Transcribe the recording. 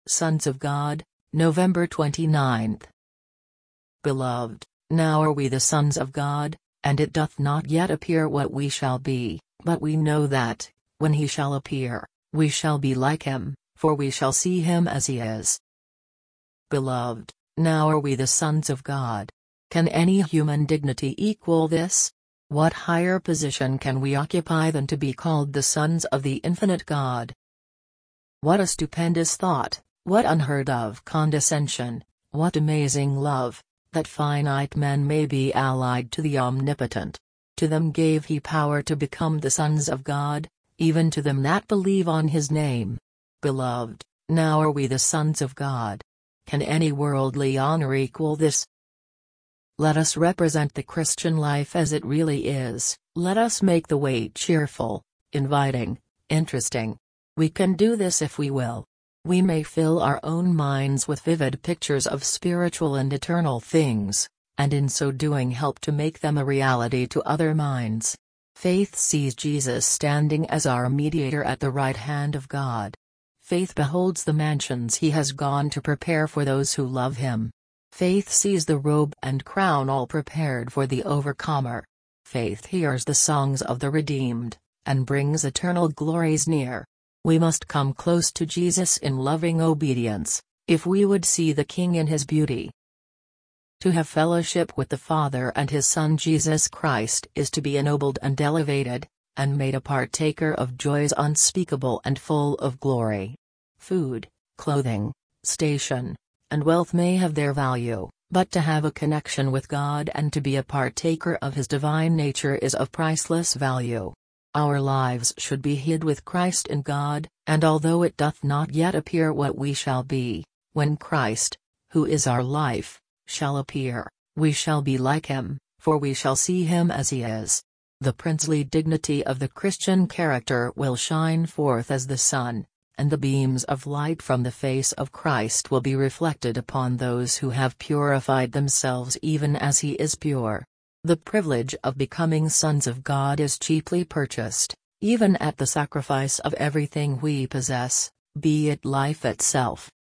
Sons of God, November 29th. Beloved, now are we the sons of God, and it doth not yet appear what we shall be, but we know that, when he shall appear, we shall be like him, for we shall see him as he is. Beloved, now are we the sons of God. Can any human dignity equal this? What higher position can we occupy than to be called the sons of the infinite God? What a stupendous thought, what unheard of condescension, what amazing love, that finite men may be allied to the Omnipotent. To them gave he power to become the sons of God, even to them that believe on his name. Beloved, now are we the sons of God. Can any worldly honor equal this? Let us represent the Christian life as it really is. Let us make the way cheerful, inviting, interesting. We can do this if we will. We may fill our own minds with vivid pictures of spiritual and eternal things, and in so doing help to make them a reality to other minds. Faith sees Jesus standing as our mediator at the right hand of God. Faith beholds the mansions he has gone to prepare for those who love him. Faith sees the robe and crown all prepared for the overcomer. Faith hears the songs of the redeemed, and brings eternal glories near. We must come close to Jesus in loving obedience, if we would see the King in his beauty. To have fellowship with the Father and his Son Jesus Christ is to be ennobled and elevated, and made a partaker of joys unspeakable and full of glory. Food, clothing, station, and wealth may have their value, but to have a connection with God and to be a partaker of his divine nature is of priceless value. Our lives should be hid with Christ in God, and although it doth not yet appear what we shall be, when Christ, who is our life, shall appear, we shall be like him, for we shall see him as he is. The princely dignity of the Christian character will shine forth as the sun, and the beams of light from the face of Christ will be reflected upon those who have purified themselves even as he is pure. The privilege of becoming sons of God is cheaply purchased, even at the sacrifice of everything we possess, be it life itself.